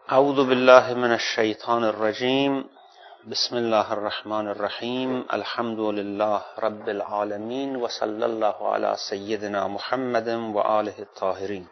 أعوذ بالله من الشيطان الرجيم بسم الله الرحمن الرحيم الحمد لله رب العالمين وصلى الله على سيدنا محمد وآله الطاهرين.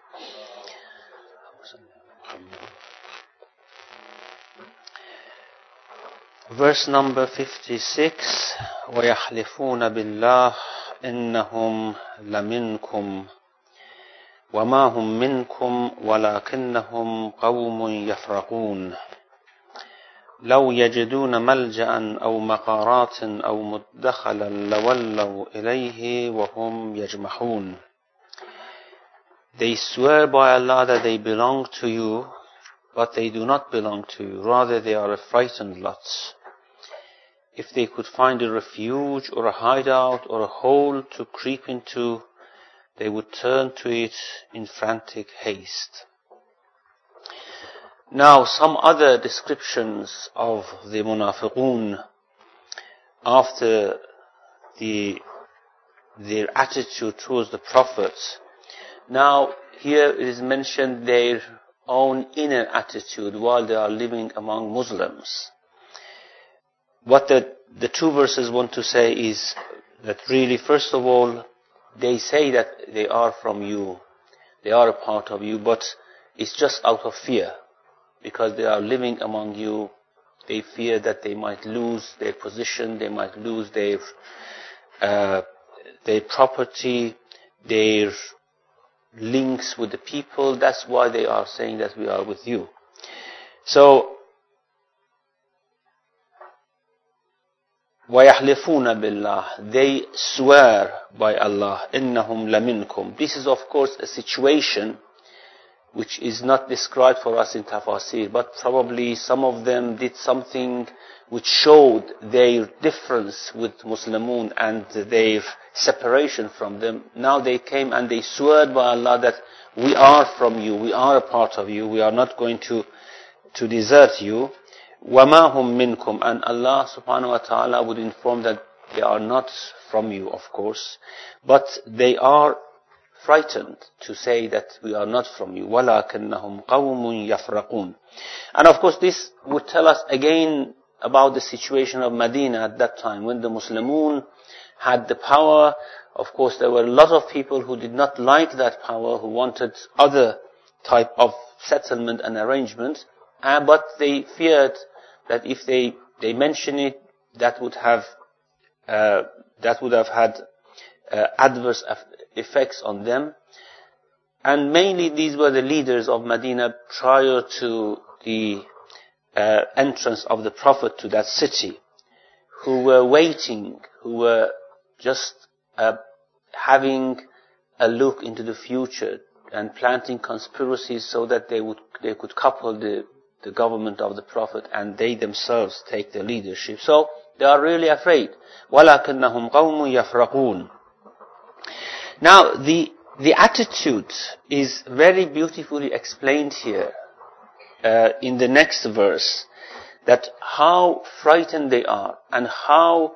Verse number 56 ويحلفون بالله إنهم لمنكم وما هم منكم ولكنهم قوم يفرقون لو يجدون ملجأ أو مغارات أو مدخلا لولوا إليه وهم يجمحون. They swear by Allah that they belong to you, but they do not belong to you. Rather, they are a frightened lot. If they could find a refuge or a hideout or a hole to creep into, they would turn to it in frantic haste. Now, some other descriptions of the munafiqun after their attitude towards the Prophet. Now, here it is mentioned their own inner attitude while they are living among Muslims. What the two verses want to say is that really, first of all, they say that they are from you, they are a part of you, but it's just out of fear. Because they are living among you, they fear that they might lose their position, they might lose their property, their links with the people. That's why they are saying that we are with you. So, وَيَحْلِفُونَ بِاللَّهِ, they swear by Allah, إِنَّهُمْ لَمِنْكُمْ. This is of course a situation which is not described for us in tafasir, but probably some of them did something which showed their difference with Muslimun and their separation from them. Now they came and they swore by Allah that we are from you, we are a part of you, we are not going to desert you. وَمَا هُمْ مِنْكُمْ, and Allah subhanahu wa ta'ala would inform that they are not from you, of course, but they are frightened to say that we are not from you. وَلَكِنَّهُمْ قَوْمٌ يَفْرَقُونَ. And of course this would tell us again about the situation of Medina at that time. When the Muslimun had the power, of course there were a lot of people who did not like that power, who wanted other type of settlement and arrangement, but they feared that if they mention it, that would have had adverse effects on them. And mainly these were the leaders of Medina prior to the entrance of the Prophet to that city, who were waiting, who were just having a look into the future and planting conspiracies so that they could couple the government of the Prophet and they themselves take the leadership. So they are really afraid. وَلَكِنَّهُمْ قَوْمٌ يَفْرَقُونَ. Now, the attitude is very beautifully explained here in the next verse, that how frightened they are and how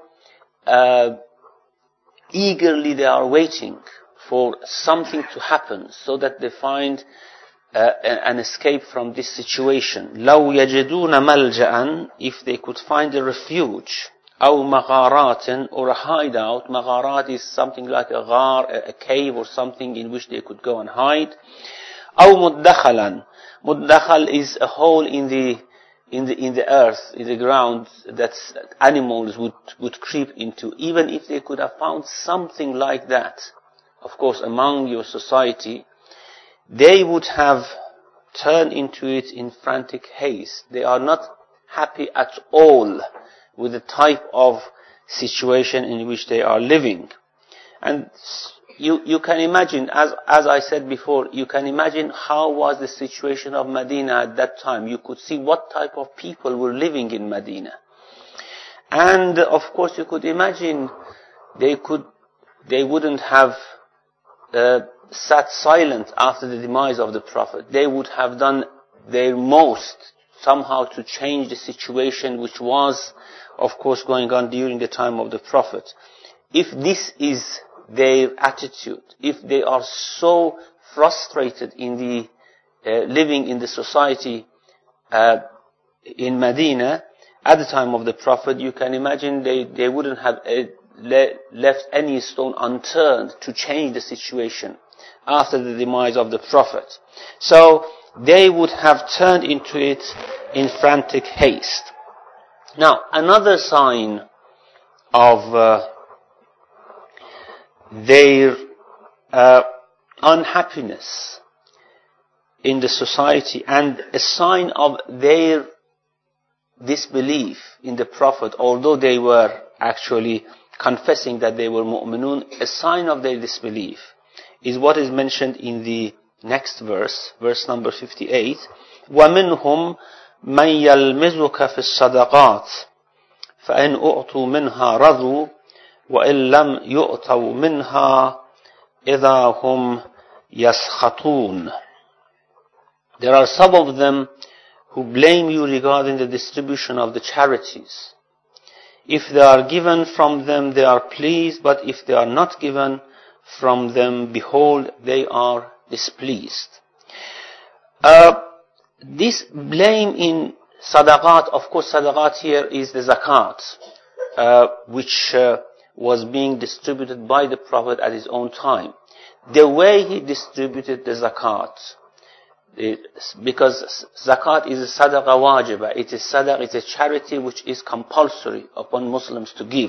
eagerly they are waiting for something to happen so that they find an escape from this situation. لَوْ يَجِدُونَ مَلْجَأً, if they could find a refuge, أو مغارات, or a hideout. Magharat is something like a ghar, a cave or something in which they could go and hide. أو مدخلا. Muddakhal is a hole in the earth, in the ground, that animals would creep into. Even if they could have found something like that, of course among your society, they would have turned into it in frantic haste. They are not happy at all with the type of situation in which they are living. And you can imagine, as I said before, you can imagine how was the situation of Medina at that time. You could see what type of people were living in Medina. And of course you could imagine they wouldn't have sat silent after the demise of the Prophet. They would have done their most somehow to change the situation which was, of course, going on during the time of the Prophet. If this is their attitude, if they are so frustrated in the living in the society in Medina, at the time of the Prophet, you can imagine they wouldn't have left any stone unturned to change the situation after the demise of the Prophet. So they would have turned into it in frantic haste. Now, another sign of their unhappiness in the society, and a sign of their disbelief in the Prophet, although they were actually confessing that they were mu'minun, a sign of their disbelief is what is mentioned in the next verse, verse number 58. وَمِنْهُمْ مَنْ يَلْمِزُكَ فِي الصَّدَقَاتِ فَإِنْ أُعْطُوا مِنْهَا رَضُوا وَإِنْ لَمْ يُؤْتَوْا مِنْهَا إِذَا هُمْ يَسْخَطُونَ. There are some of them who blame you regarding the distribution of the charities. If they are given from them, they are pleased, but if they are not given from them, behold, they are displeased. This blame in sadaqat, of course sadaqat here is the zakat, which was being distributed by the Prophet at his own time. The way he distributed the zakat, because zakat is a sadaqa wajiba, it is sadaqah, it's a charity which is compulsory upon Muslims to give,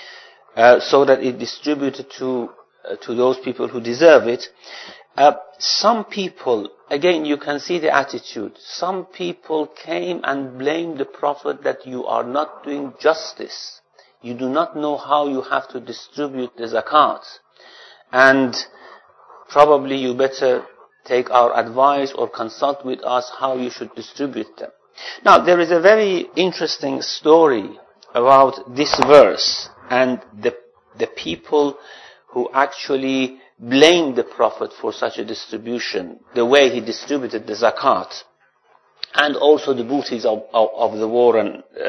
so that it distributed to those people who deserve it. Some people, again you can see the attitude, some people came and blamed the Prophet that you are not doing justice, you do not know how you have to distribute the zakat, and probably you better take our advice or consult with us how you should distribute them. Now, there is a very interesting story about this verse and the people who actually blamed the Prophet for such a distribution, the way he distributed the zakat, and also the booties of the war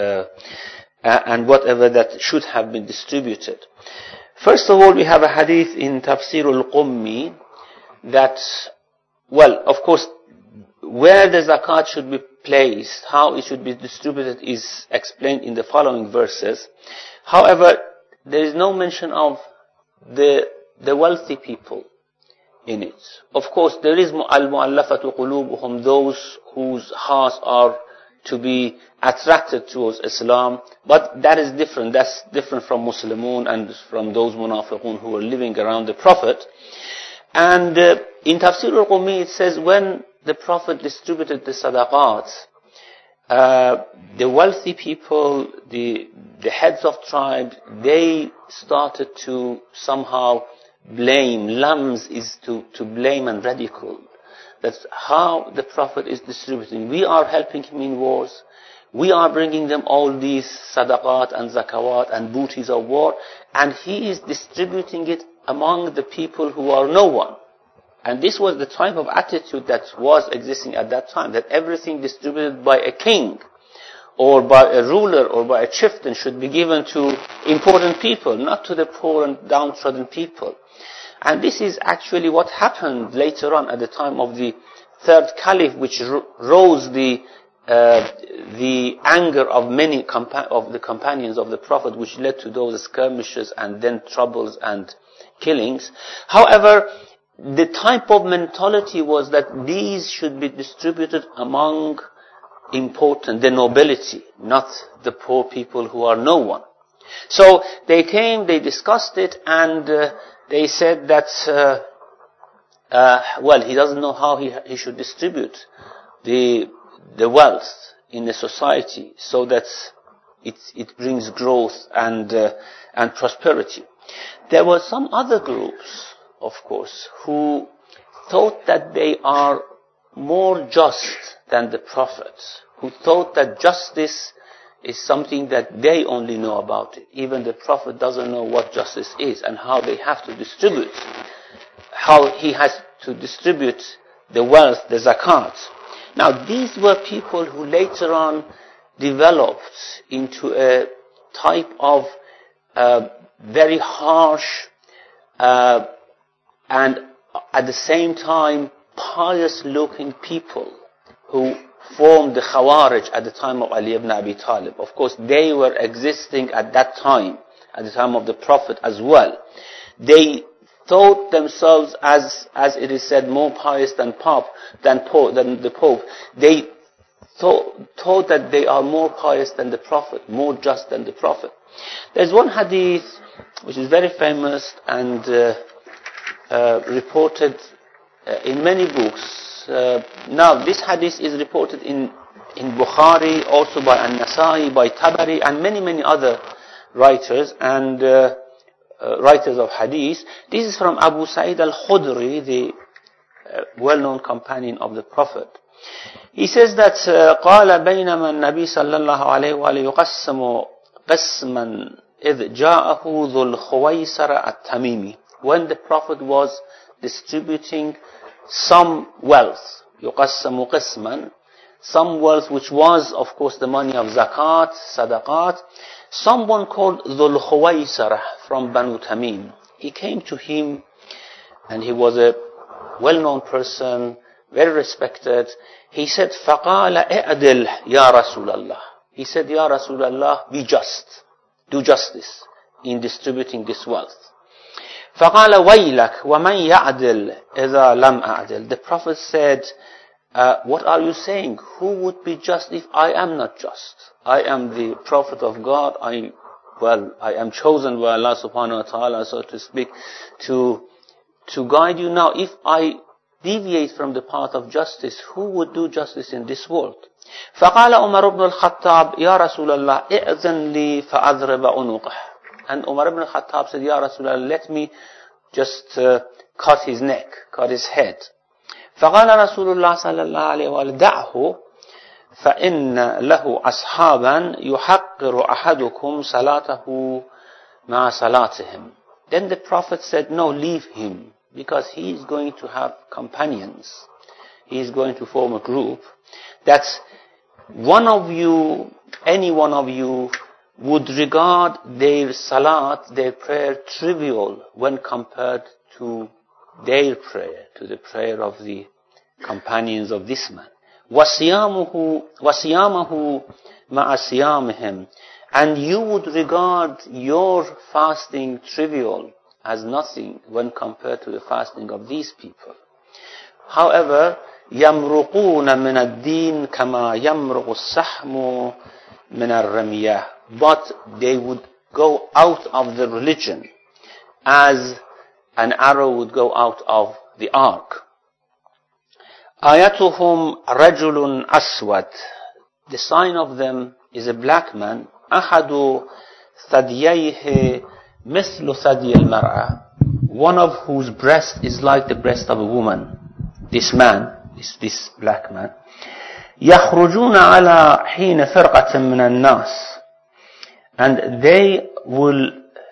and whatever that should have been distributed. First of all, we have a hadith in Tafsir al-Qummi that, well, of course, where the zakat should be placed, how it should be distributed is explained in the following verses. However, there is no mention of the wealthy people in it. Of course, there is al-mu'allafatu qulubuhum, those whose hearts are to be attracted towards Islam, but that is different. That's different from Muslimun and from those munafiqun who were living around the Prophet. And in Tafsir al-Qummi it says when the Prophet distributed the sadaqat, the wealthy people, the heads of tribes, they started to somehow blame. Lams is to blame and ridicule. That's how the Prophet is distributing. We are helping him in wars. We are bringing them all these sadaqat and zakawat and booties of war, and he is distributing it among the people who are no one. And this was the type of attitude that was existing at that time, that everything distributed by a king or by a ruler or by a chieftain should be given to important people, not to the poor and downtrodden people. And this is actually what happened later on at the time of the third caliph, which rose the anger of many of the companions of the Prophet, which led to those skirmishes and then troubles and killings. However, the type of mentality was that these should be distributed among the nobility, not the poor people who are no one. So they came, they discussed it, and they said that, well, he doesn't know how he should distribute the wealth in the society so that it brings growth and prosperity. There were some other groups, of course, who thought that they are more just than the Prophet, who thought that justice is something that they only know about it. Even the Prophet doesn't know what justice is and how they have to distribute, how he has to distribute the wealth, the zakat. Now, these were people who later on developed into a type of very harsh and at the same time pious-looking people who formed the Khawarij at the time of Ali ibn Abi Talib. Of course, they were existing at that time, at the time of the Prophet as well. They thought themselves, as it is said, more pious than the Pope. They thought that they are more pious than the Prophet, more just than the Prophet. There's one hadith which is very famous and reported in many books. Now, this hadith is reported in Bukhari, also by An-Nasai, by Tabari, and many other writers and writers of hadith. This is from Abu Sa'id al-Khudri, the well-known companion of the Prophet. He says that قال بينما النبي صلى الله عليه وآله يقسم قسما إذ جاءه ذو الخويصر التميمي. When the Prophet was distributing some wealth, يقسم قسما, some wealth which was of course the money of zakat, sadaqat, someone called Dhul Khuwaisarah from Banu Tamim. He came to him and he was a well-known person, very respected. He said, فَقَالَ اِعْدِلْ يَا رَسُولَ اللَّهِ. He said, Ya Rasulullah, be just. Do justice in distributing this wealth. فَقَالَ وَيْلَكْ وَمَنْ يَعْدِلْ إِذَا لَمْ أَعْدِلْ. The Prophet said, what are you saying? Who would be just if I am not just? I am the Prophet of God. I am chosen by Allah subhanahu wa ta'ala, so to speak, to guide you. Now, if I deviate from the path of justice, who would do justice in this world? فقال عمر بن الخطاب يا رسول الله ائذن لي فأضرب عنقه. And Umar ibn al-Khattab said, Ya Rasulullah, let me just cut his neck, cut his head. فقال رسول الله صلى الله عليه وسلم دعه فإن له أصحابا يحقر أحدكم صلاته مع صلاتهم. Then the Prophet said, no, leave him, because he is going to have companions. He is going to form a group that any one of you would regard their salat, their prayer, trivial when compared to their prayer, to the prayer of the companions of this man. وَصِيَامَهُ مَعَ صِيَامِهِمْ. And you would regard your fasting trivial as nothing when compared to the fasting of these people. However, يَمْرُقُونَ مِنَ الدِّينِ كَمَا يَمْرُقُ السَّحْمُ مِنَ الرَّمِيَةِ. But they would go out of the religion as an arrow would go out of the ark. آيَتُهُمْ رَجُلٌ أَسْوَدٌ. The sign of them is a black man. أَحَدُ ثَدْيَيْهِ مِثْلُ ثَدْيِ الْمَرْأَةِ. One of whose breast is like the breast of a woman. This man, this black man. يَخْرُجُونَ عَلَى حِينَ فِرْقَةٍ مِنَ النَّاسِ. And they will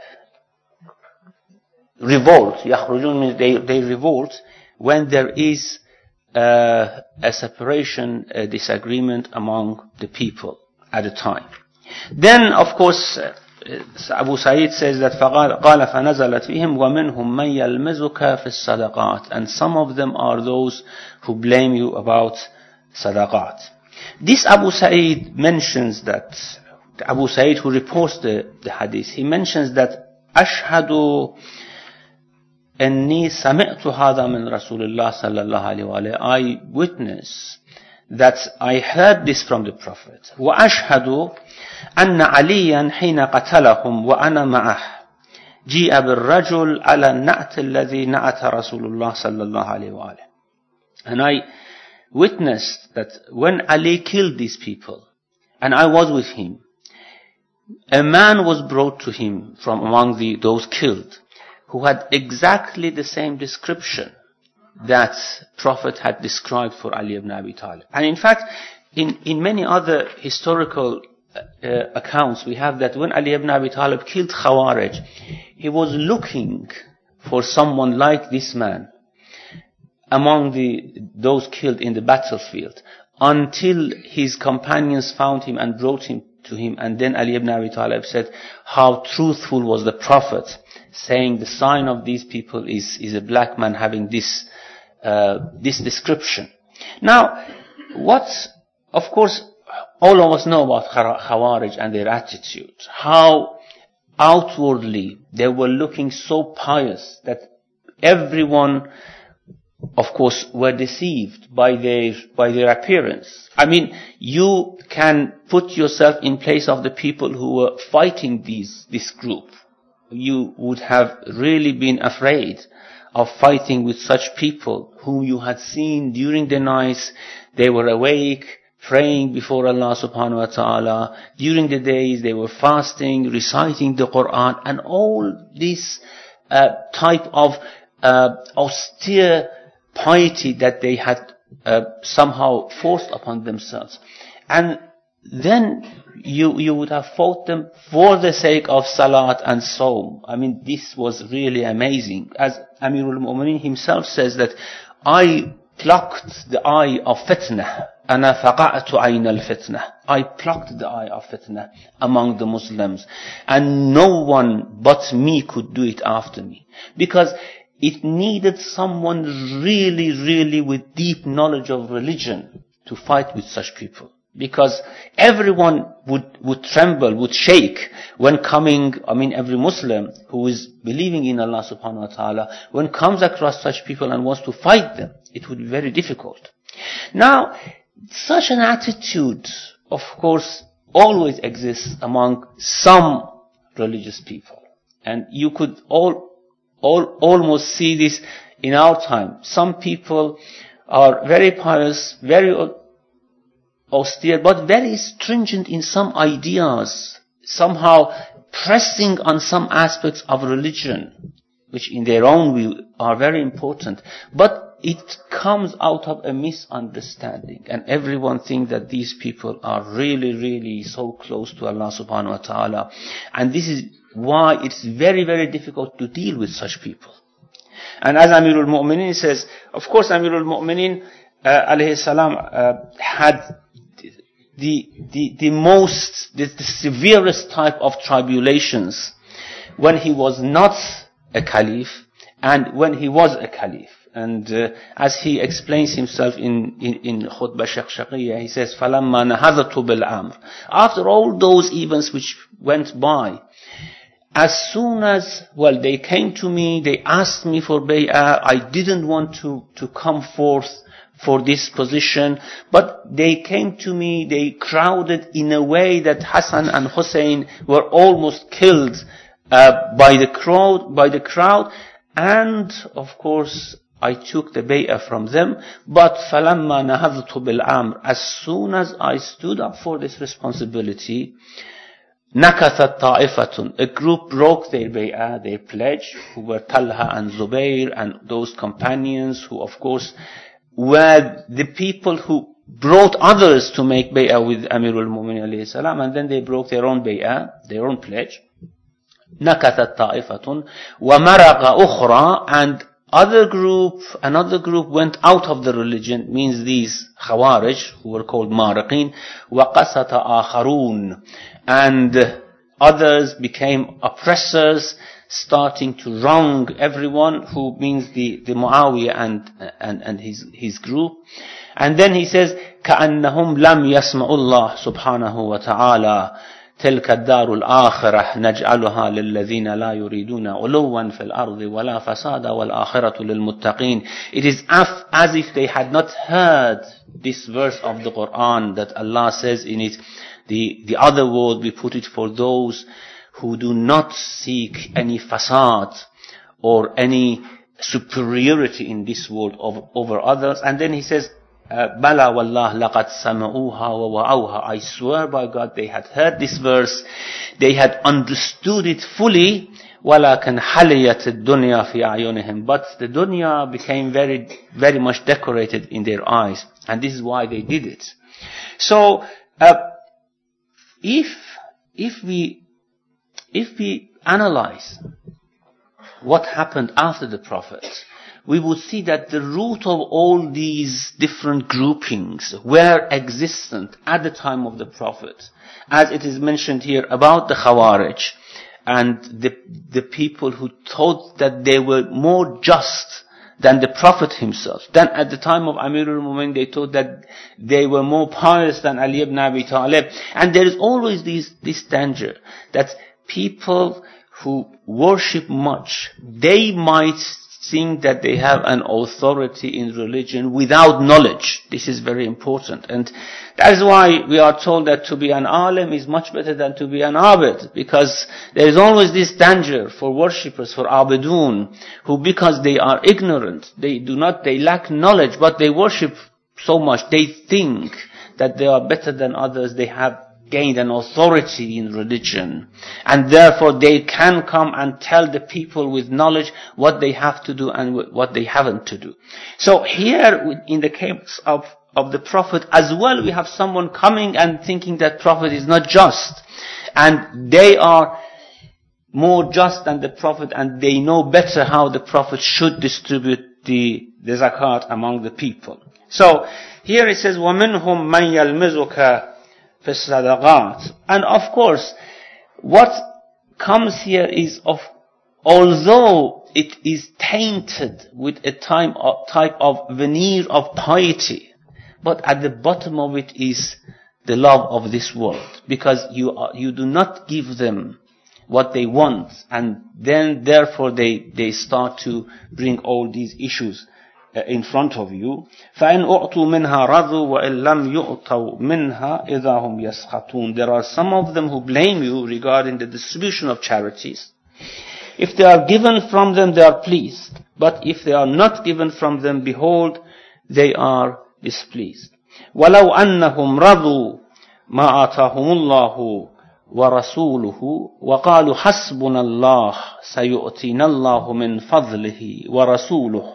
revolt. يَخْرُجُونَ means they revolt when there is a separation, a disagreement among the people at a time. Then, of course, Abu Sa'id says that قال فنزلت فيهم ومنهم من يلمزك في الصدقات. And some of them are those who blame you about sadaqat. This Abu Sa'id mentions that, Abu Sa'id who reports the hadith, he mentions that أشهد أني سمعت هذا من رسول الله صلى الله عليه وآله. I witness that I heard this from the Prophet. وأشهد أن عليا حين قتلهم وأنا معه جيء بالرجل على النعت الذي نعت رسول الله صلى الله عليه وآله. And I witnessed that when Ali killed these people, and I was with him, a man was brought to him from among those killed, who had exactly the same description that Prophet had described for Ali ibn Abi Talib. And in fact, in many other historical accounts, we have that when Ali ibn Abi Talib killed Khawarij, he was looking for someone like this man among those killed in the battlefield, until his companions found him and brought him to him. And then Ali ibn Abi Talib said how truthful was the Prophet, saying the sign of these people is a black man having this description. Now, what of course, all of us know about Khawarij and their attitude. How outwardly they were looking so pious that everyone, of course, were deceived by their appearance. I mean, you can put yourself in place of the people who were fighting this group. You would have really been afraid of fighting with such people whom you had seen during the nights. They were awake, praying before Allah subhanahu wa ta'ala. During the days they were fasting, reciting the Quran, and all this type of austere piety that they had somehow forced upon themselves. And then you would have fought them for the sake of salat and sawm. I mean, this was really amazing. As Amirul Mu'mineen himself says that I plucked the eye of fitnah. أَنَا فَقَعْتُ عَيْنَ الْفِتْنَةِ I plucked the eye of fitnah among the Muslims. And no one but me could do it after me. Because it needed someone really, really with deep knowledge of religion to fight with such people. Because everyone would tremble, would shake when coming, every Muslim who is believing in Allah subhanahu wa ta'ala, when comes across such people and wants to fight them, it would be very difficult. Now, such an attitude, of course, always exists among some religious people. And you could almost see this in our time. Some people are very pious, very austere, but very stringent in some ideas, somehow pressing on some aspects of religion, which in their own view are very important. But it comes out of a misunderstanding, and everyone thinks that these people are really, really so close to Allah subhanahu wa ta'ala. And this is why it's very, very difficult to deal with such people. And as Amirul Mu'mineen says, of course Amirul Mu'mineen alayhi salam had the severest type of tribulations when he was not a caliph and when he was a caliph. And as he explains himself in Khutbah Shaqshaqiyya, he says, فَلَمَّا نَهَذَتُ بِالْأَمْرِ After all those events which went by, as soon as, they came to me, they asked me for bay'ah, I didn't want to come forth for this position, but they came to me, they crowded in a way that Hassan and Hussein were almost killed by the crowd, and of course I took the bay'ah from them. But فَلَمَّا نَهَضْتُ بِالْأَمْرِ As soon as I stood up for this responsibility, نَكَثَتْ طَائِفَةٌ A group broke their bay'ah, their pledge, who were Talha and Zubayr and those companions who, of course, were the people who brought others to make bay'ah with Amirul Mu'mineen alayhi salam, and then they broke their own bay'ah, their own pledge. نَكَثَتْ طَائِفَةٌ وَمَرَغَ أُخْرَى And another group went out of the religion, means these Khawarij, who were called Mariqin, وَقَسَتَ آخَرُونَ And others became oppressors, starting to wrong everyone, who means the Muawiyah and his group. And then he says, كَأَنَّهُمْ لَمْ يَسْمَعُ اللَّهِ سُبْحَانَهُ وَتَعَالَى تلك الدار الآخرة نجعلها للذين لا يريدون علوا في الأرض ولا فسادا والآخرة للمتقين. It is as if they had not heard this verse of the Quran that Allah says in it, the other word we put it for those who do not seek any fasad or any superiority in this world over others. And then he says, Bala wallah laqad sama'uha wa wa'awha I swear by God they had heard this verse, they had understood it fully, walakin haliyat ad-dunya fi a'yunihim But the dunya became very, very much decorated in their eyes, and this is why they did it. So, if we analyze what happened after the Prophet, we would see that the root of all these different groupings were existent at the time of the Prophet. As it is mentioned here about the Khawarij and the people who thought that they were more just than the Prophet himself. Then at the time of Amir al-Mu'minin, they thought that they were more pious than Ali ibn Abi Talib. And there is always this danger that people who worship much, they might think that they have an authority in religion without knowledge. This is very important. And that is why we are told that to be an alim is much better than to be an abid, because there is always this danger for worshippers, for abidun, who because they are ignorant, they lack knowledge, but they worship so much, they think that they are better than others, they have gained an authority in religion, and therefore they can come and tell the people with knowledge what they have to do and what they haven't to do. So here, in the case of the Prophet as well, we have someone coming and thinking that Prophet is not just, and they are more just than the Prophet, and they know better how the Prophet should distribute the zakat among the people. So here it says, وَمِنْهُمْ مَنْ يَلْمِزُكَ and of course, what comes here is although it is tainted with a type of veneer of piety, but at the bottom of it is the love of this world, because you do not give them what they want, and then therefore they start to bring all these issues in front of you. فَإِنْ أُعْطُوا مِنْهَا رَضُوا وَإِنْ لَمْ يُعْطَوْا مِنْهَا إِذَا هُمْ يَسْخَطُونَ. There are some of them who blame you regarding the distribution of charities. If they are given from them, they are pleased. But if they are not given from them, behold, they are displeased. وَلَوْ أَنَّهُمْ رَضُوا مَا آتَاهُمُ اللَّهُ وَرَسُولُهُ وَقَالُوا حَسْبُنَا اللَّهُ سَيُؤْتِينَا اللَّهُ مِنْ فَضْلِهِ وَرَسُولُهُ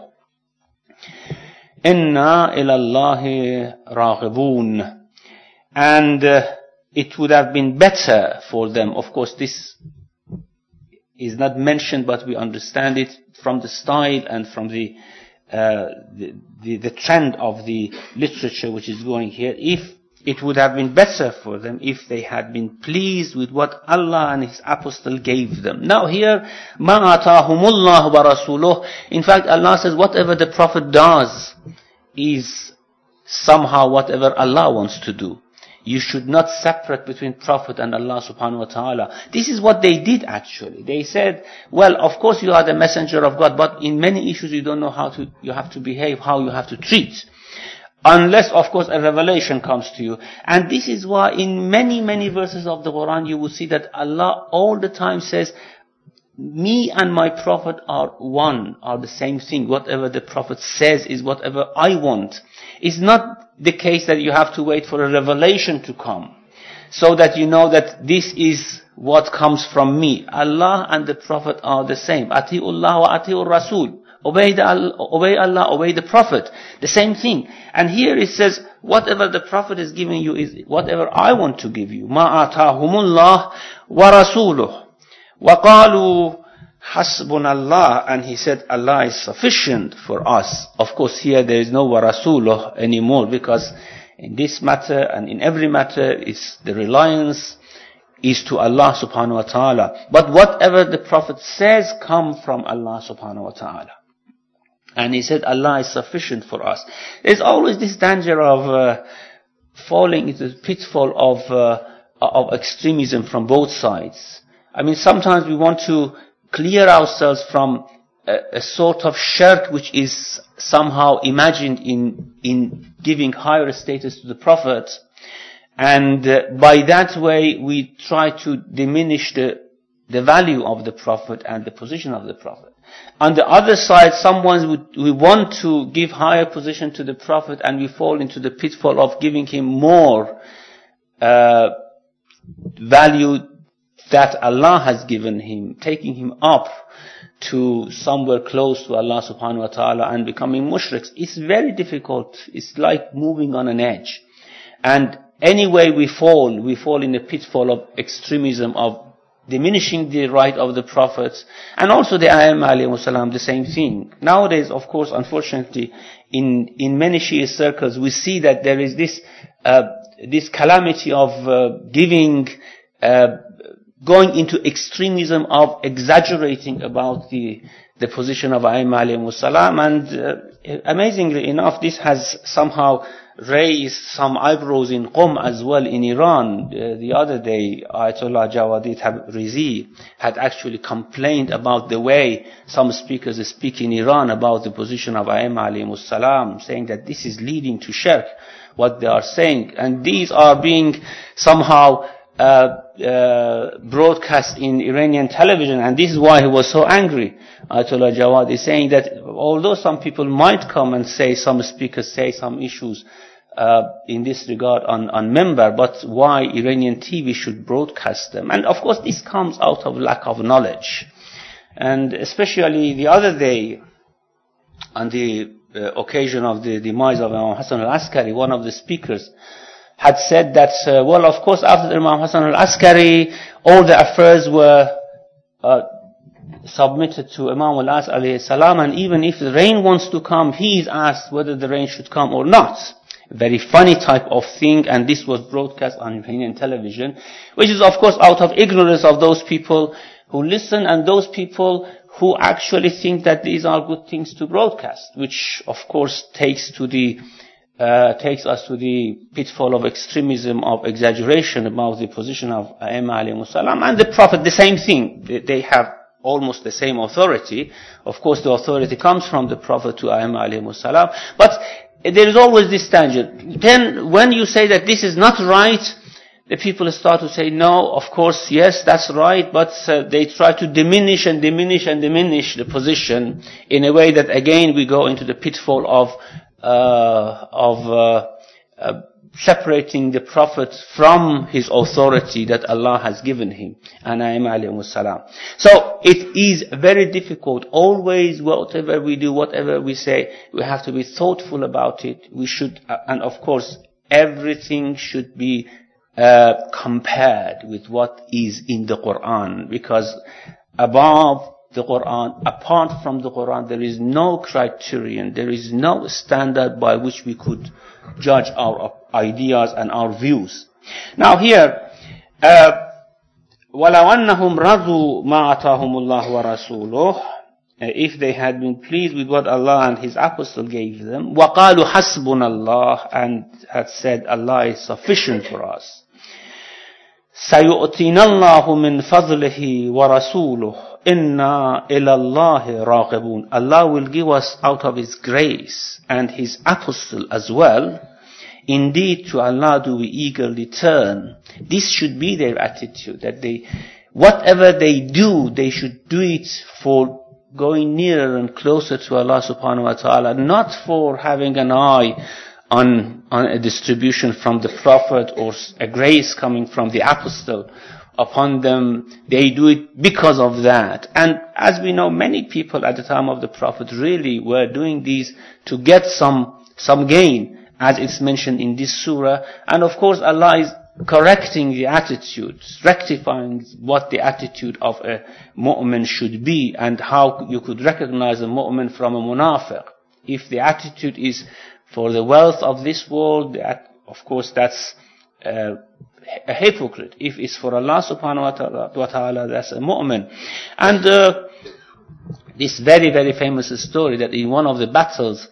Inna ilallahi raghibun. And it would have been better for them. Of course, this is not mentioned, but we understand it from the style and from the trend of the literature which is going here. If it would have been better for them if they had been pleased with what Allah and His Apostle gave them. Now here, مَا آتَاهُمُ اللَّهُ وَرَسُولُهُ. In fact, Allah says whatever the Prophet does is somehow whatever Allah wants to do. You should not separate between Prophet and Allah subhanahu wa ta'ala. This is what they did actually. They said, well, of course you are the messenger of God, but in many issues you don't know you have to behave, how you have to treat. Unless, of course, a revelation comes to you. And this is why in many, many verses of the Quran you will see that Allah all the time says, me and my Prophet are one, are the same thing. Whatever the Prophet says is whatever I want. It's not the case that you have to wait for a revelation to come, so that you know that this is what comes from me. Allah and the Prophet are the same. Ati'ullah wa ati'ur Rasul. Obey Allah, obey the Prophet. The same thing. And here it says, whatever the Prophet is giving you is whatever I want to give you. مَا آتَاهُمُ اللَّهُ وَرَسُولُهُ وَقَالُوا حَسْبُنَا اللَّهُ. And he said, Allah is sufficient for us. Of course, here there is no وَرَسُولُهُ anymore, because in this matter and in every matter is the reliance is to Allah subhanahu wa ta'ala. But whatever the Prophet says come from Allah subhanahu wa ta'ala. And he said, Allah is sufficient for us. There's always this danger of falling into the pitfall of extremism from both sides. I mean, sometimes we want to clear ourselves from a sort of shirk which is somehow imagined in giving higher status to the Prophet. And by that way, we try to diminish the value of the Prophet and the position of the Prophet. On the other side, we want to give higher position to the Prophet, and we fall into the pitfall of giving him more value that Allah has given him, taking him up to somewhere close to Allah subhanahu wa ta'ala and becoming mushriks. It's very difficult. It's like moving on an edge. And anyway we fall in the pitfall of extremism, of diminishing the right of the prophets, and also the Ayyam alayhi salam, the same thing. Nowadays, of course, unfortunately, in many Shia circles, we see that there is this calamity of going into extremism, of exaggerating about the the position of A'immah alayhimus salam. And amazingly enough, this has somehow raised some eyebrows in Qom as well in Iran. The other day, Ayatollah Jawadi Tabrizi had actually complained about the way some speakers speak in Iran about the position of A'immah alayhimus salam, saying that this is leading to shirk, what they are saying. And these are being somehow broadcast in Iranian television, and this is why he was so angry. Ayatollah Jawadi is saying that although some people might come and say, some speakers say some issues in this regard on Minbar, but why Iranian TV should broadcast them? And of course this comes out of lack of knowledge. And especially the other day, on the occasion of the demise of Imam Hassan al-Askari, one of the speakers had said that, well, of course, after Imam Hassan al-Askari, all the affairs were submitted to Imam al-As alayhi salam, and even if the rain wants to come, he is asked whether the rain should come or not. Very funny type of thing, and this was broadcast on Iranian television, which is of course out of ignorance of those people who listen and those people who actually think that these are good things to broadcast, which of course takes us to the pitfall of extremism, of exaggeration about the position of A'immah alayhimus salam. And the Prophet, the same thing. They have almost the same authority. Of course, the authority comes from the Prophet to A'immah alayhimus salam. But there is always this tangent. Then when you say that this is not right, the people start to say, no, of course, yes, that's right, but they try to diminish the position in a way that again we go into the pitfall of separating the Prophet from his authority that Allah has given him, and A'immah alayhimus salam. So it is very difficult. Always, whatever we do, whatever we say, we have to be thoughtful about it. We should, and of course, everything should be compared with what is in the Quran, because above the Quran, apart from the Quran, there is no criterion, there is no standard by which we could judge our ideas and our views. Now here, وَلَوْ أَنَّهُمْ رَضُوا مَا أَتَاهُمُ اللَّهُ وَرَسُولُهُ, if they had been pleased with what Allah and His Apostle gave them, وَقَالُوا حَسْبُنَ اللَّهُ, and had said, Allah is sufficient for us. سَيُؤْتِينَ اللَّهُ مِنْ فَضْلِهِ وَرَسُولُهُ إِنَّا إِلَى اللَّهِ رَاغِبُونَ. Allah will give us out of His grace and His Apostle as well. Indeed, to Allah do we eagerly turn. This should be their attitude, that whatever they do, they should do it for going nearer and closer to Allah subhanahu wa ta'ala, not for having an eye on a distribution from the Prophet or a grace coming from the Apostle upon them. They do it because of that. And as we know, many people at the time of the Prophet really were doing these to get some gain, as it's mentioned in this surah. And of course Allah is correcting the attitude, rectifying what the attitude of a mu'min should be, and how you could recognize a mu'min from a munafiq. If the attitude is for the wealth of this world, of course that's a hypocrite. If it's for Allah subhanahu wa ta'ala, that's a mu'min. And this very, very famous story that in one of the battles,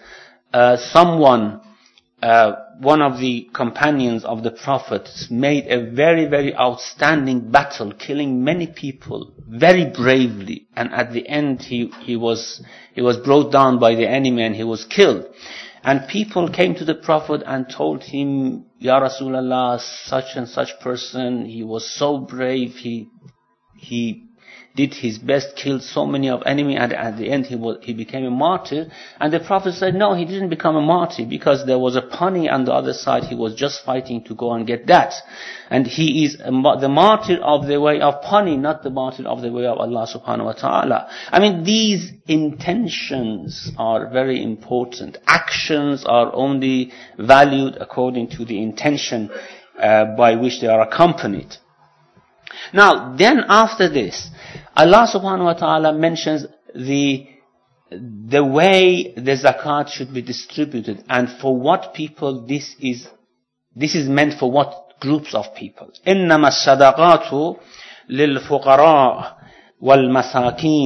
one of the companions of the Prophet made a very, very outstanding battle, killing many people very bravely. And at the end, he was brought down by the enemy and he was killed. And people came to the Prophet and told him, Ya Rasulallah, such and such person, he was so brave, he did his best, killed so many of enemy, and at the end he became a martyr. And the Prophet said, no, he didn't become a martyr, because there was a punny on the other side. He was just fighting to go and get that. And he is the martyr of the way of punny, not the martyr of the way of Allah subhanahu wa ta'ala. I mean, these intentions are very important. Actions are only valued according to the intention by which they are accompanied. Now, then after this, Allah subhanahu wa ta'ala mentions the way the zakat should be distributed, and for what people this is meant, for what groups of people. إِنَّمَا الصَّدَقَاتُ لِلْفُقَرَاءِ وَالْمَسَاكِينِ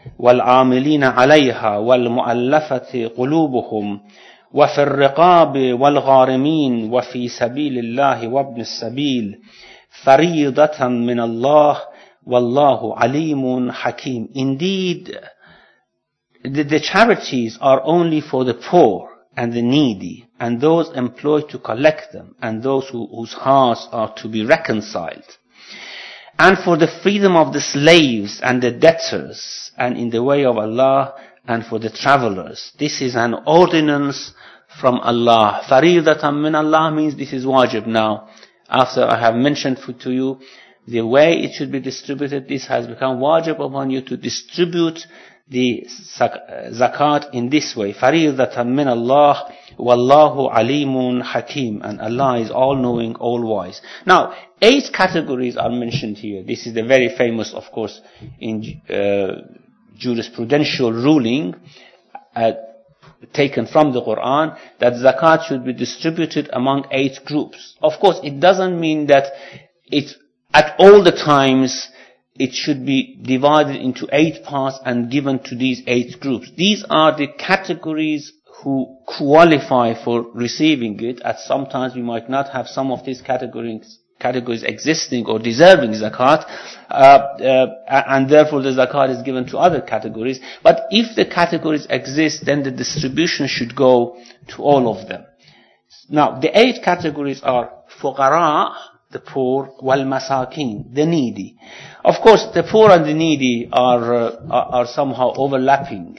والعاملين عليها والمؤلفة قلوبهم وفي الرقاب والغارمين وفي سبيل الله وابن السبيل فريضة من الله والله عليم حكيم. Indeed, the charities are only for the poor and the needy and those employed to collect them and those whose hearts are to be reconciled, and for the freedom of the slaves and the debtors, and in the way of Allah, and for the travelers. This is an ordinance from Allah. Faridatan min Allah means this is wajib. Now, after I have mentioned to you the way it should be distributed, this has become wajib upon you to distribute the zakat in this way. Faridatan min Allah, wallahu alimun hakim, and Allah is all-knowing, all-wise. Now, 8 categories are mentioned here. This is the very famous, of course, in jurisprudential ruling taken from the Quran, that zakat should be distributed among 8 groups. Of course, it doesn't mean that it at all the times it should be divided into 8 parts and given to these 8 groups. These are the categories who qualify for receiving it. At some times we might not have some of these categories existing or deserving zakat, and therefore the zakat is given to other categories. But if the categories exist, then the distribution should go to all of them. Now, the 8 categories are fuqara, the poor, wal masakin, the needy. Of course, the poor and the needy are somehow overlapping.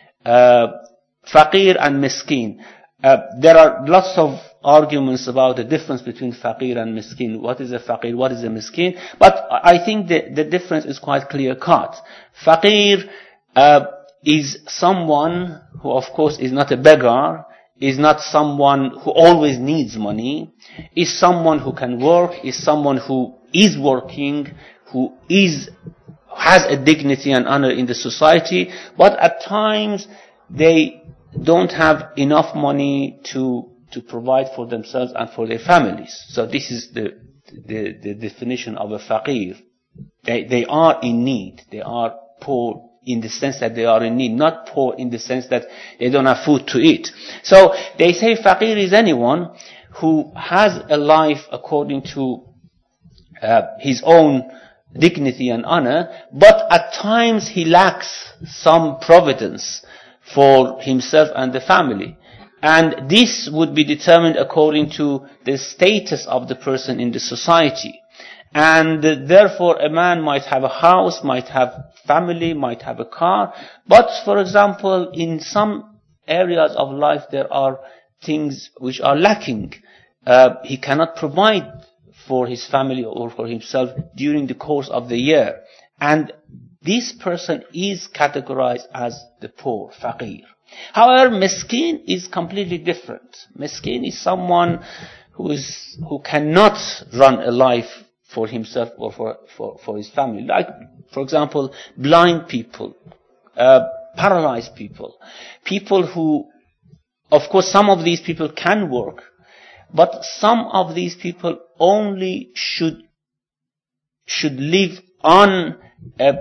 Faqir and miskin. There are lots of arguments about the difference between faqir and miskin. What is a faqir? What is a miskin? But I think the difference is quite clear-cut. Faqir is someone who, of course, is not a beggar, is not someone who always needs money, is someone who can work, is someone who is working, who has a dignity and honor in the society, but at times they don't have enough money to provide for themselves and for their families. So this is the definition of a faqir. They are in need. They are poor in the sense that they are in need, not poor in the sense that they don't have food to eat. So they say faqir is anyone who has a life according to his own dignity and honor, but at times he lacks some providence for himself and the family. And this would be determined according to the status of the person in the society. And therefore a man might have a house, might have family, might have a car, but for example in some areas of life there are things which are lacking. He cannot provide for his family or for himself during the course of the year. And this person is categorized as the poor, faqir. However, miskin is completely different. Miskin is someone who cannot run a life for himself or for his family. Like, for example, blind people, paralyzed people, people who, of course, some of these people can work, but some of these people only should live on a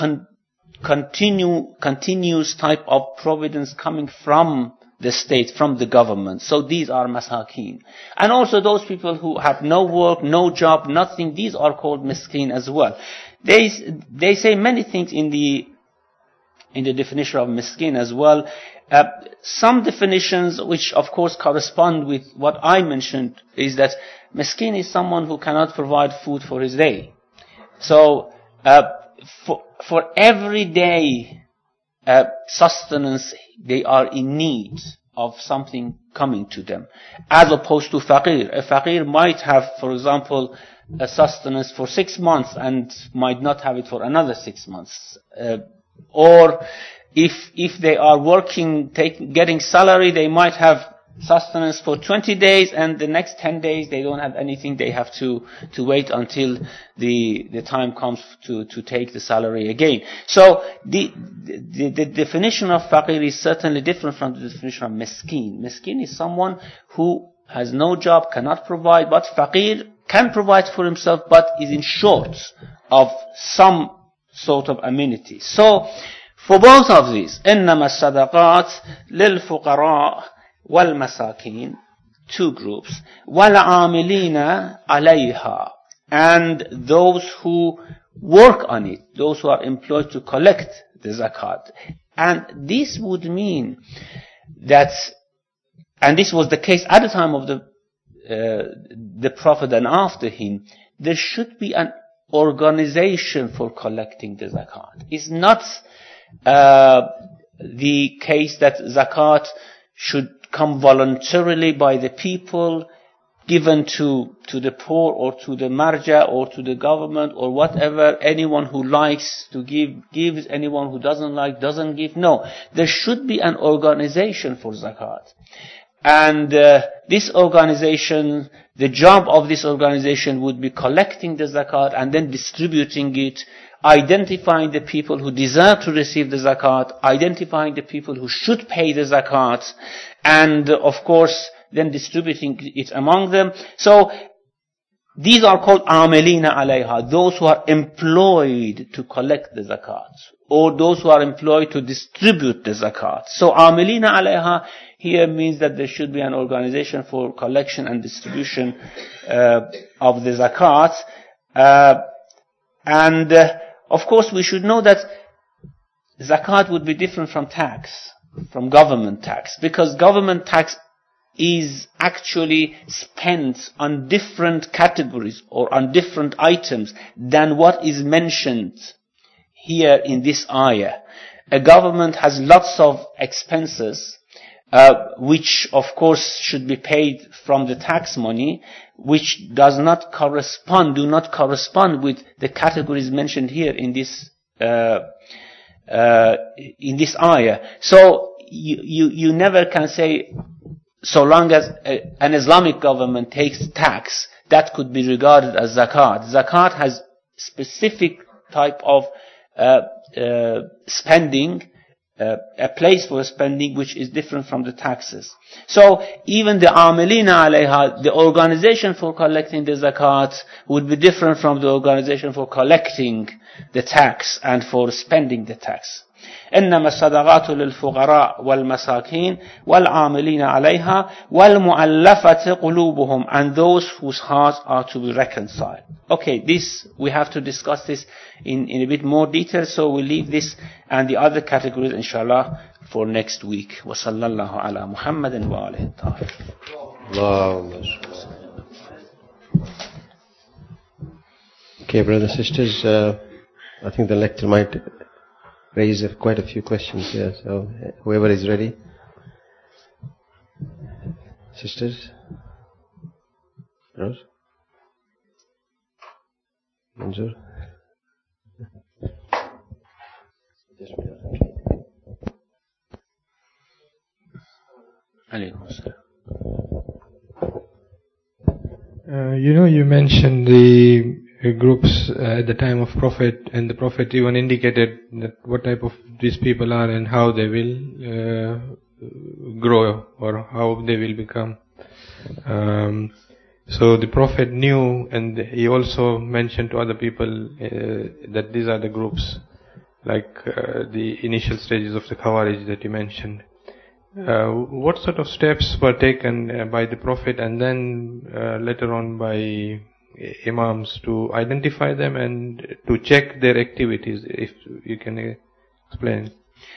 continuous type of providence coming from the state, from the government. So these are masakin. And also those people who have no work, no job, nothing, these are called miskin as well. They say many things in the definition of miskin as well. Some definitions which of course correspond with what I mentioned is that miskin is someone who cannot provide food for his day. So for everyday sustenance, they are in need of something coming to them, as opposed to faqir. A faqir might have, for example, a sustenance for 6 months and might not have it for another 6 months. Or if they are working, getting salary, they might have sustenance for 20 days and the next 10 days they don't have anything. They have to wait until the time comes to take the salary again. So the definition of faqir is certainly different from the definition of miskin. Miskin is someone who has no job, cannot provide, but faqir can provide for himself but is in short of some sort of amenity. So For both of these, إنما الصدقات للفقراء والمساكين, two groups, والعاملين عليها, and those who work on it, those who are employed to collect the zakat. And this would mean that, and this was the case at the time of the Prophet and after him, there should be an organization for collecting the zakat. It's not the case that zakat should come voluntarily by the people, given to the poor or to the marja or to the government or whatever. Anyone who likes to give, gives. Anyone who doesn't like, doesn't give. No. There should be an organization for zakat. And this organization, the job of this organization would be collecting the zakat and then distributing it, identifying the people who deserve to receive the zakat, identifying the people who should pay the zakat, and of course then distributing it among them. So these are called amilina alayha, those who are employed to collect the zakat, or those who are employed to distribute the zakat. So amilina alayha here means that there should be an organization for collection and distribution of the zakat. And of course we should know that zakat would be different from tax, from government tax, because government tax is actually spent on different categories or on different items than what is mentioned here in this ayah. A government has lots of expenses, which of course should be paid from the tax money, which do not correspond with the categories mentioned here in this ayah. So you never can say, so long as an Islamic government takes tax, that could be regarded as zakat. Zakat has specific type of spending, a place for spending which is different from the taxes. So even the amilina alayha, the organization for collecting the zakat, would be different from the organization for collecting the tax and for spending the tax. إنما الصدقات للفقراء والمساكين والعاملين عليها والمؤلفة قلوبهم, and those whose hearts are to be reconciled. Okay, this we have to discuss this in a bit more detail, so we'll leave this and the other categories inshallah for next week. وصلى الله على محمد وآله الطاهرين. Okay, brothers and sisters, I think the lecture might raise quite a few questions here, so whoever is ready. Sisters? Rose? Manzoor? You mentioned the groups at the time of Prophet, and the Prophet even indicated that what type of these people are and how they will grow or how they will become. So the Prophet knew, and he also mentioned to other people that these are the groups, like the initial stages of the Khawarij that you mentioned. What sort of steps were taken by the Prophet and then later on by Imams to identify them and to check their activities, if you can explain?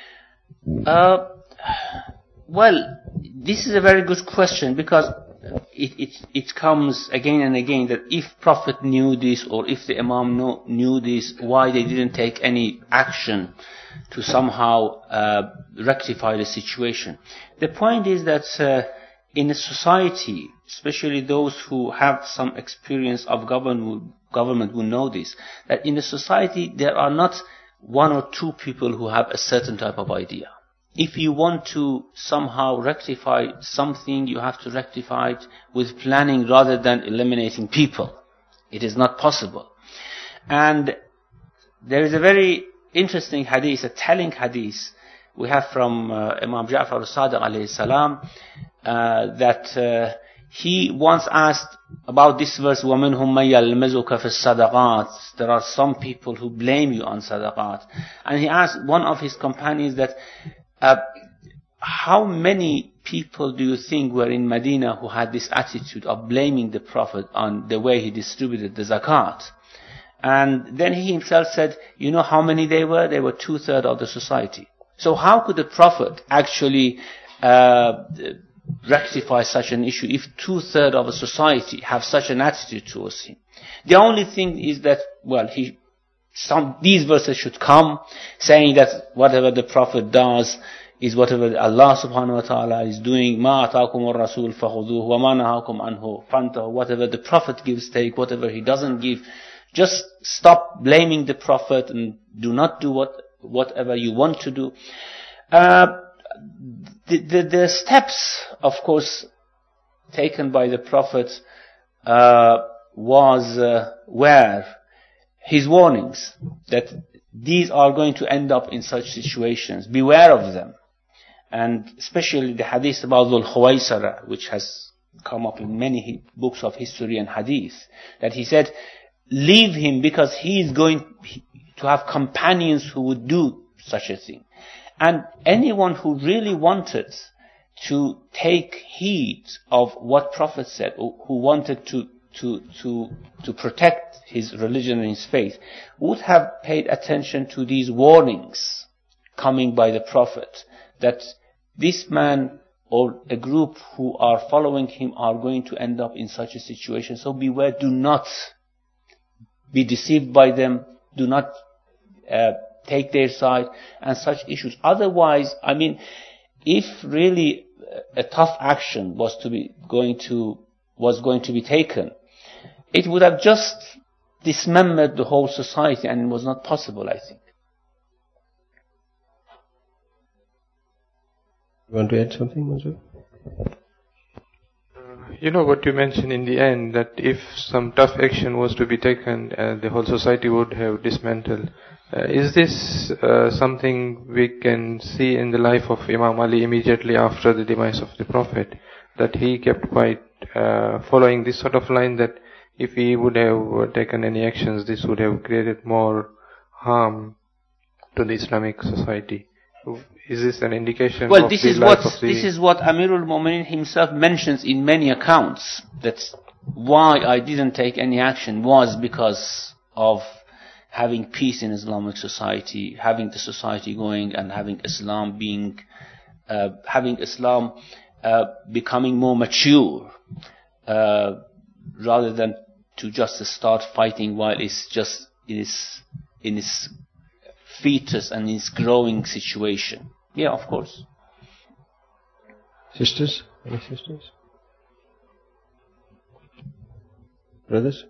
Well, this is a very good question, because it comes again and again that if Prophet knew this, or if the Imam knew this, why they didn't take any action to somehow rectify the situation. The point is that in a society, especially those who have some experience of government will know this, that in a society there are not one or two people who have a certain type of idea. If you want to somehow rectify something, you have to rectify it with planning rather than eliminating people. It is not possible. And there is a very interesting hadith, a telling hadith we have from Imam Ja'far al-Sadiq alayhi salam, that he once asked about this verse, وَمِنْهُمْ مَنْ يَلْمِزُكَ فِي الصَّدَقَاتِ. There are some people who blame you on sadaqat. And he asked one of his companions that, how many people do you think were in Medina who had this attitude of blaming the Prophet on the way he distributed the zakat? And then he himself said, you know how many they were? They were 2/3 of the society. So how could the Prophet actually rectify such an issue if 2/3 of a society have such an attitude towards him? The only thing is that, well, these verses should come saying that whatever the Prophet does is whatever Allah subhanahu wa ta'ala is doing. مَا أَتَاكُمُ الرَّسُولُ فَخُذُوهُ وَمَا نَهَاكُمْ عَنْهُ فَانْتَهُوا. Whatever the Prophet gives, take. Whatever he doesn't give, just stop blaming the Prophet and do not do whatever you want to do. The steps, of course, taken by the Prophet were his warnings that these are going to end up in such situations. Beware of them. And especially the hadith about Dhul Khuwaisara, which has come up in many books of history and hadith, that he said, leave him because he is going to have companions who would do such a thing. And anyone who really wanted to take heed of what Prophet said, who wanted to protect his religion and his faith, would have paid attention to these warnings coming by the Prophet, that this man or a group who are following him are going to end up in such a situation. So beware, do not be deceived by them, do not take their side and such issues. Otherwise, I mean, if really a tough action was going to be taken, it would have just dismembered the whole society, and it was not possible, I think. You want to add something, Mansoor? You know what you mentioned in the end, that if some tough action was to be taken, the whole society would have dismantled. Is this something we can see in the life of Imam Ali immediately after the demise of the Prophet, that he kept quite following this sort of line, that if he would have taken any actions, this would have created more harm to the Islamic society? Is this an indication of this the life of the... This is what Amirul Mu'minin himself mentions in many accounts, that why I didn't take any action was because of having peace in Islamic society, having the society going, and having Islam becoming more mature, rather than to just start fighting while it's just in its fetus and its growing situation. Yeah, of course. Sisters? Any sisters? Brothers?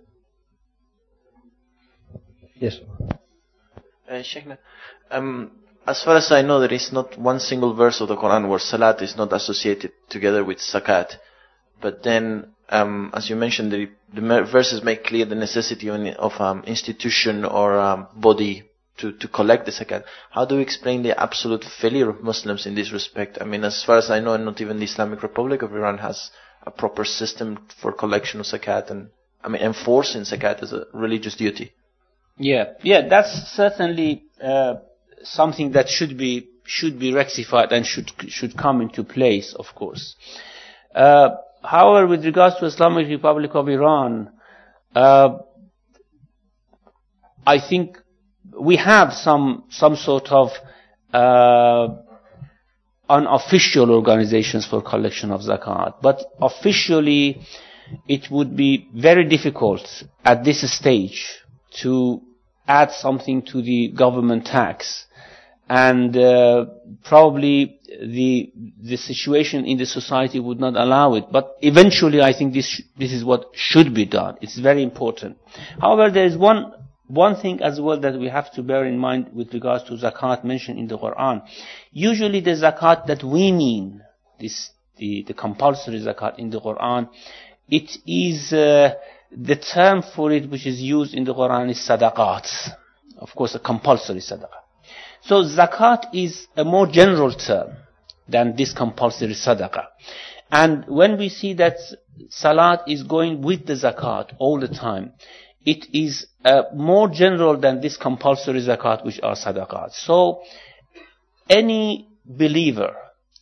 Yes. Shaykhna, as far as I know, there is not one single verse of the Quran where salat is not associated together with zakat. But then, as you mentioned, the verses make clear the necessity of institution or body to collect the zakat. How do you explain the absolute failure of Muslims in this respect? I mean, as far as I know, not even the Islamic Republic of Iran has a proper system for collection of zakat and, enforcing zakat as a religious duty. Yeah, that's certainly something that should be rectified and should come into place, of course. However, with regards to Islamic Republic of Iran, I think we have some sort of unofficial organizations for collection of zakat, but officially it would be very difficult at this stage to add something to the government tax, and probably the situation in the society would not allow it. But eventually, I think this is what should be done. It's very important. However, there is one thing as well that we have to bear in mind with regards to zakat mentioned in the Quran. Usually, the zakat that we mean, the compulsory zakat in the Quran, it is the term for it which is used in the Quran is sadaqat. Of course, a compulsory sadaqah. So zakat is a more general term than this compulsory sadaqah. And when we see that salat is going with the zakat all the time, it is more general than this compulsory zakat which are sadaqat. So any believer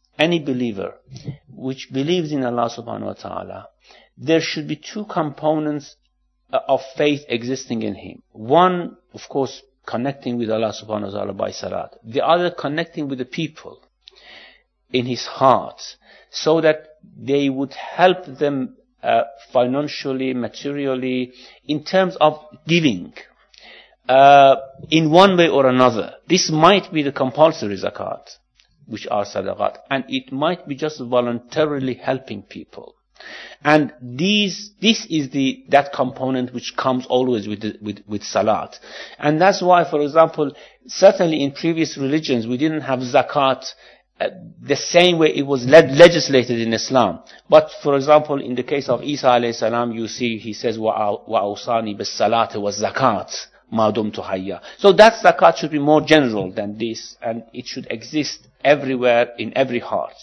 which believes in Allah subhanahu wa ta'ala, there should be two components of faith existing in him. One, of course, connecting with Allah subhanahu wa ta'ala by salat. The other, connecting with the people in his heart, so that they would help them financially, materially, in terms of giving, in one way or another. This might be the compulsory zakat, which are sadaqat, and it might be just voluntarily helping people. And this is that component which comes always with salat. And that's why, for example, certainly in previous religions, we didn't have zakat the same way it was legislated in Islam. But for example, in the case of Isa alayhi salam, you see he says, وَأَوْصَانِي بِالصَّلَاةِ وَالزَّكَاةِ مَا دُمْتُ حَيًّا. So that zakat should be more general than this, and it should exist everywhere, in every heart.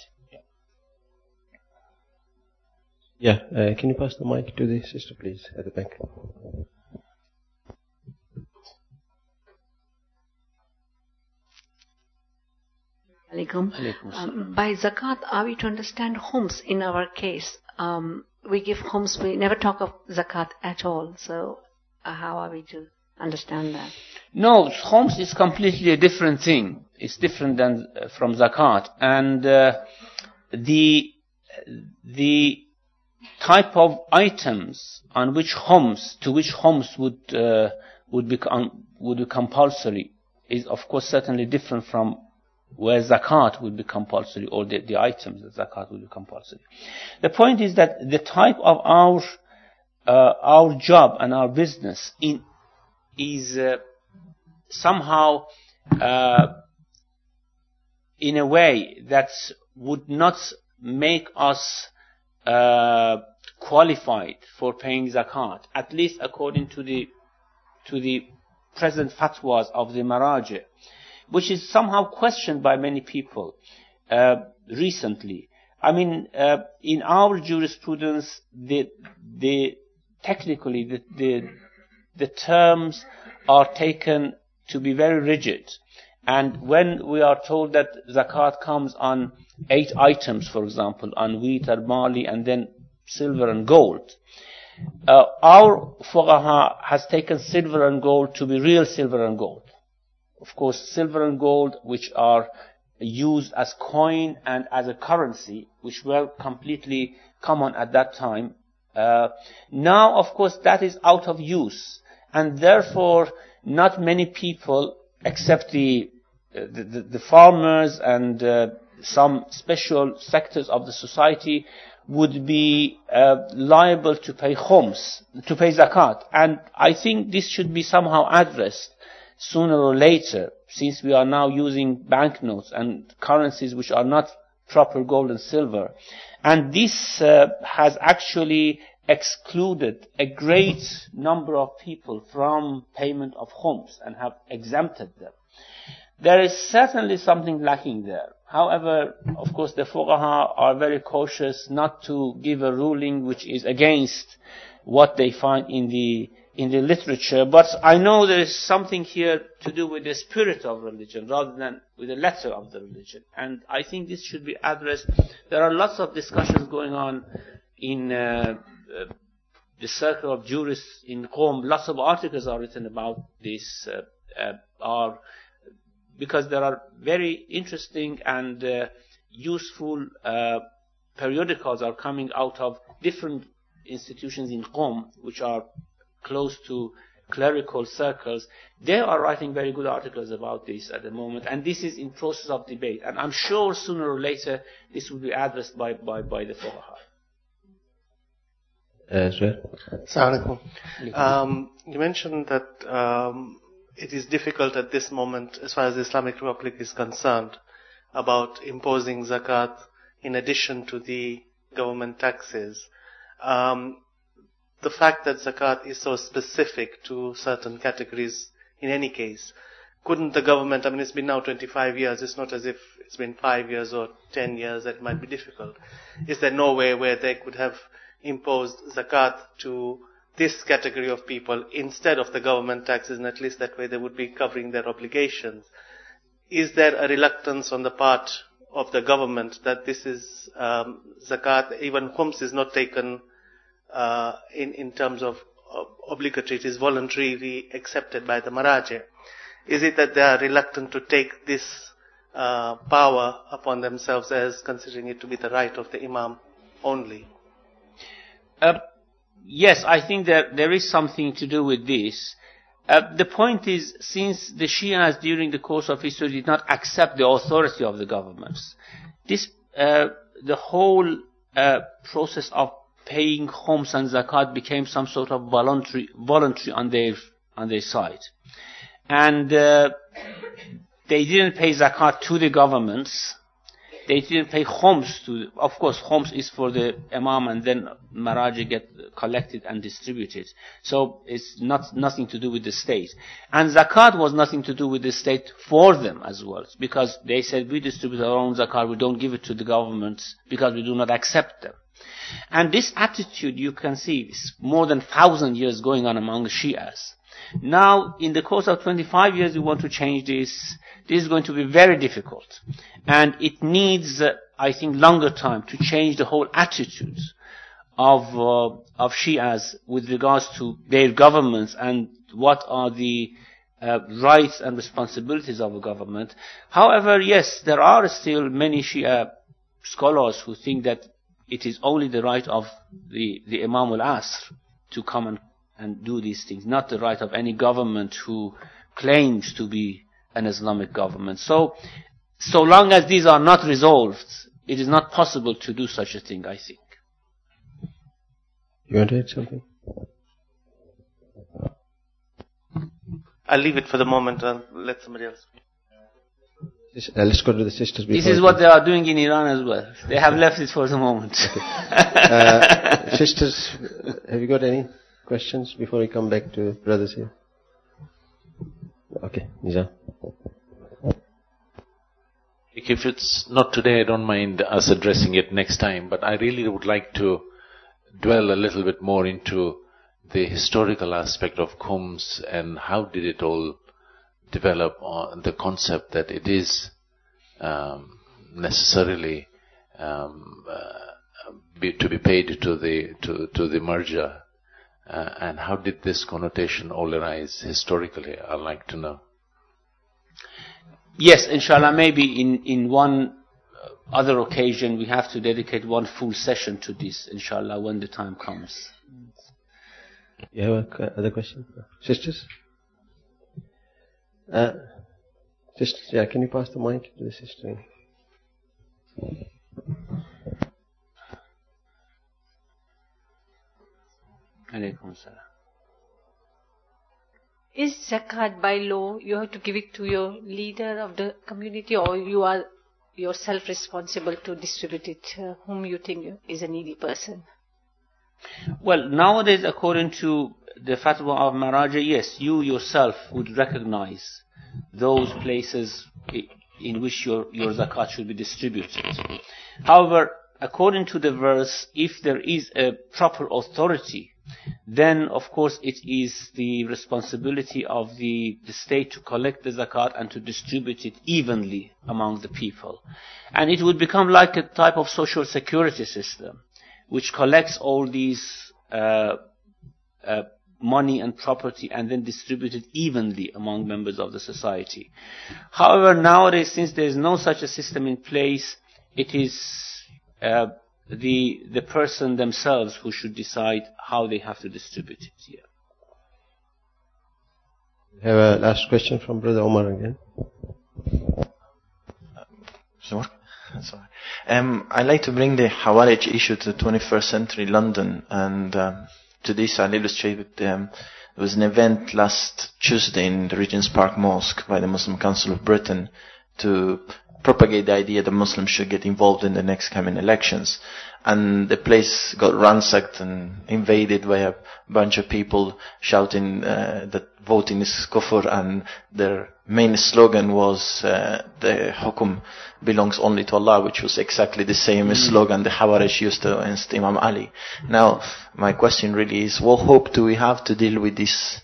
Yeah, can you pass the mic to the sister, please, at the back? By zakat, are we to understand homes in our case? We give homes, we never talk of zakat at all. So how are we to understand that? No, homes is completely a different thing. It's different than from zakat. And the type of items on which homes, to which homes would be compulsory is, of course, certainly different from where zakat would be compulsory, or the items that zakat would be compulsory. The point is that the type of our job and our business is somehow in a way that would not make us qualified for paying zakat, at least according to the present fatwas of the Maraji, which is somehow questioned by many people recently. I mean, in our jurisprudence, technically the terms are taken to be very rigid. And when we are told that zakat comes on 8 items, for example, on wheat or barley, and then silver and gold, our fuqaha has taken silver and gold to be real silver and gold. Of course, silver and gold, which are used as coin and as a currency, which were completely common at that time. Now, of course, that is out of use, and therefore, not many people, except the farmers and some special sectors of the society, would be liable to pay khums, to pay zakat. And I think this should be somehow addressed sooner or later, since we are now using banknotes and currencies which are not proper gold and silver. And this has actually excluded a great number of people from payment of khums and have exempted them. There is certainly something lacking there. However, of course, the fuqaha are very cautious not to give a ruling which is against what they find in the literature. But I know there is something here to do with the spirit of religion rather than with the letter of the religion. And I think this should be addressed. There are lots of discussions going on in the circle of jurists in Qom. Lots of articles are written about this, because there are very interesting and useful periodicals are coming out of different institutions in Qom, which are close to clerical circles. They are writing very good articles about this at the moment, and this is in process of debate. And I'm sure sooner or later this will be addressed by the fuqaha. Assalamu alaikum. You mentioned that it is difficult at this moment, as far as the Islamic Republic is concerned, about imposing zakat in addition to the government taxes. The fact that zakat is so specific to certain categories in any case, couldn't the government, I mean, it's been now 25 years, it's not as if it's been 5 years or 10 years that it might be difficult. Is there no way where they could have imposed zakat to this category of people instead of the government taxes, and at least that way they would be covering their obligations? Is there a reluctance on the part of the government that this is zakat, even khums is not taken in terms of obligatory, it is voluntarily accepted by the Maraji? Is it that they are reluctant to take this power upon themselves as considering it to be the right of the Imam only? Yes, I think that there is something to do with this. The point is, since the Shias during the course of history did not accept the authority of the governments, the whole process of paying khums and zakat became some sort of voluntary on their side. And they didn't pay zakat to the governments. They didn't pay khums to, of course, khums is for the imam and then maraji get collected and distributed. So it's nothing to do with the state. And zakat was nothing to do with the state for them as well. Because they said, we distribute our own zakat, we don't give it to the governments because we do not accept them. And this attitude, you can see, is more than 1,000 years going on among the Shias. Now, in the course of 25 years, we want to change this. This is going to be very difficult. And it needs, I think, longer time to change the whole attitude of Shias with regards to their governments and what are the rights and responsibilities of a government. However, yes, there are still many Shia scholars who think that it is only the right of the Imam al-Asr to come and do these things, not the right of any government who claims to be an Islamic government. So long as these are not resolved, it is not possible to do such a thing, I think. You want to add something? I'll leave it for the moment and let somebody else speak. Let's go to the sisters. This is what they are doing in Iran as well. They have left it for the moment. Okay. Sisters, have you got any questions before we come back to brothers here? Okay, Nizam. If it's not today, I don't mind us addressing it next time, but I really would like to dwell a little bit more into the historical aspect of khums and how did it all develop on the concept that it is necessarily to be paid to the marja, and how did this connotation all arise historically? I'd like to know. Yes, inshallah, maybe in one other occasion we have to dedicate one full session to this, inshallah, when the time comes. You have another question? Sisters? Sisters, yeah, can you pass the mic to the sister? Alaykum salam. Is zakat by law, you have to give it to your leader of the community, or you are yourself responsible to distribute it, whom you think is a needy person? Well, nowadays, according to the fatwa of Maraji, yes, you yourself would recognize those places in which your zakat should be distributed. However, according to the verse, if there is a proper authority, then of course it is the responsibility of the state to collect the zakat and to distribute it evenly among the people. And it would become like a type of social security system, which collects all these money and property and then distributes it evenly among members of the society. However, nowadays, since there is no such a system in place, it is the person themselves who should decide how they have to distribute it. Yeah. We have a last question from Brother Omar again. Sorry. I'd like to bring the Khawarij issue to 21st century London, and to this I'll illustrate with there was an event last Tuesday in the Regent's Park Mosque by the Muslim Council of Britain to propagate the idea that Muslims should get involved in the next coming elections. And the place got ransacked and invaded by a bunch of people shouting that voting is kufr, and their main slogan was the hukum belongs only to Allah, which was exactly the same slogan the Khawarij used to against Imam Ali. Now, my question really is, what hope do we have to deal with this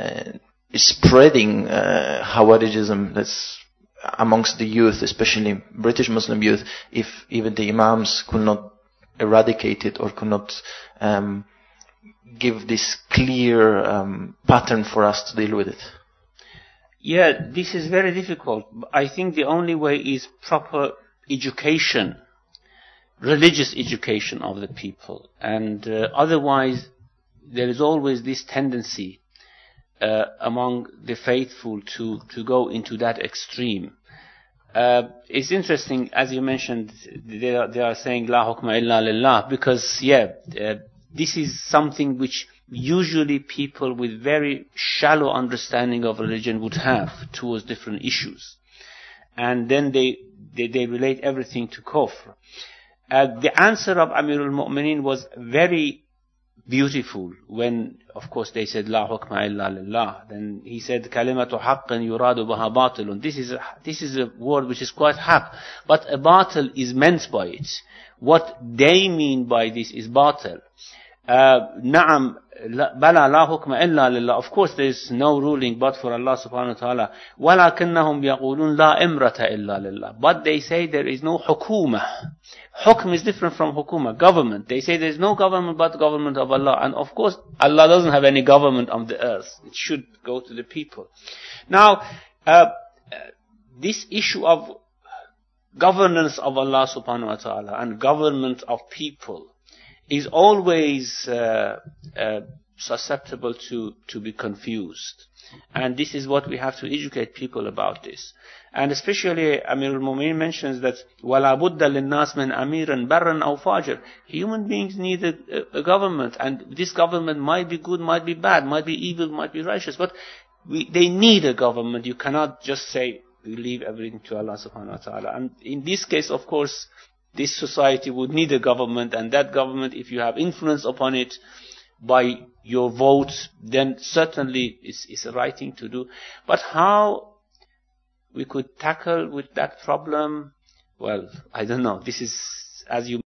spreading Khawarijism that's amongst the youth, especially British Muslim youth, if even the Imams could not eradicate it or could not give this clear pattern for us to deal with it? Yeah, this is very difficult. I think the only way is proper education, religious education of the people. And otherwise, there is always this tendency among the faithful to go into that extreme. It's interesting, as you mentioned, they are saying La hukma illa lillah, because this is something which usually people with very shallow understanding of religion would have towards different issues, and then they relate everything to kufr. The answer of Amirul Mu'mineen was very beautiful when, of course, they said La hukma illa lillah. Then he said kalimatu haqqin yuradu baha batilun. This is a word which is quite haqq, but a batil is meant by it. What they mean by this is batil. Na'am, bala la hukma illa lillah. Of course, there is no ruling but for Allah subhanahu wa ta'ala. Walakinnahum yaqulun la imrata illa lillah. But they say there is no hukuma. Hukm is different from hukuma, government. They say there is no government but government of Allah. And of course, Allah doesn't have any government on the earth. It should go to the people. Now, this issue of governance of Allah subhanahu wa ta'ala and government of people is always susceptible to be confused. And this is what we have to educate people about this. And especially Amir al-Mu'mineen mentions that وَلَا بُدَّ لِلنَّاسِ مِنْ أَمِيرٍ بَرًّا أَوْ فَاجِرٍ. Human beings need a government, and this government might be good, might be bad, might be evil, might be righteous, but they need a government. You cannot just say, we leave everything to Allah subhanahu wa ta'ala. And in this case, of course, this society would need a government, and that government, if you have influence upon it by your vote, then certainly it's the right thing to do. But how we could tackle with that problem, well, I don't know. This is, as you